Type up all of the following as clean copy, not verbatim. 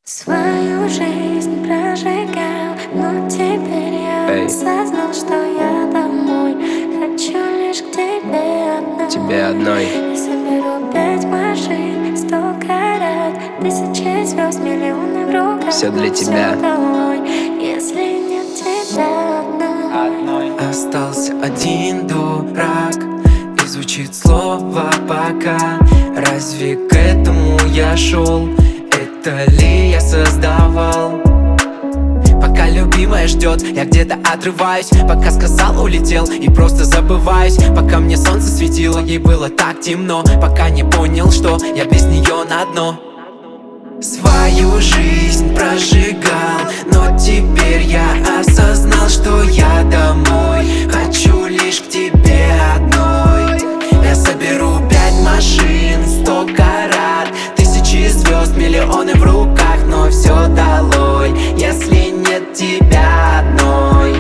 Свою жизнь прожигал, но теперь я осознал, что я домой хочу лишь к тебе одной. Тебе одной. Я соберу 5 машин, 100 карат, тысячи звезд, миллионы в руках. Все для тебя. Всё долой, если нет тебя одной. Остался один дурак, и звучит слово «пока». Разве к этому я шел? Это ли я создавал? Пока любимая ждет, я где-то отрываюсь. Пока сказал, улетел и просто забываюсь. Пока мне солнце светило, ей было так темно. Пока не понял, что я без нее на дно. Свою жизнь прожигал, но теперь я осознал, что я домой хочу лишь к тебе одной. Я соберу 5 машин, 100 карат, тысячи звезд, миллионы в руках, но все долой, если нет тебя одной.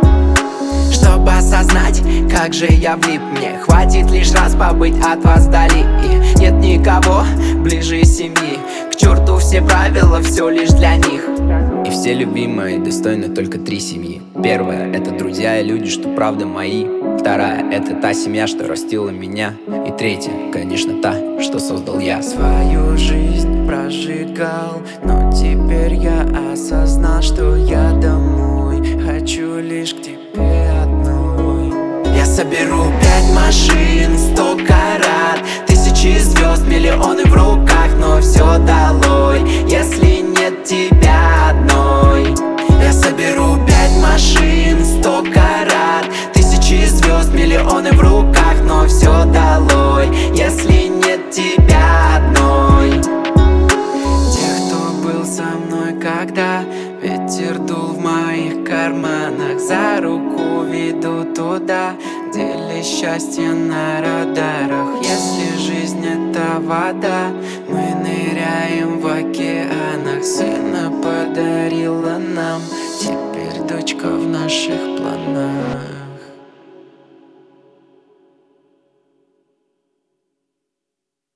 Чтобы осознать, как же я влип, мне хватит лишь раз побыть от вас вдали. И нет никого ближе семьи. К черту все правила, все лишь для них. И все любимые достойны только 3 семьи. Первая — это друзья и люди, что правда мои. Вторая — это та семья, что растила меня. И третья, конечно, та, что создал я. Свою жизнь прожигал, но теперь я осознал, что я домой хочу лишь к тебе одной. Я соберу 5 машин, 100 карат, тысячи звезд, миллионы в руках, но все долой, если нет тебя одной. Я соберу 5 машин, 100 карат, тысячи звезд, миллионы в руках, но все долой, если нет тебя одной. Тех, кто был со мной, когда ветер дул в моих карманах, за руку веду туда, где лишь счастье на радарах. Если жизнь это вода, мы ныряем в океанах. Сына подарила нам, теперь дочка в наших планах.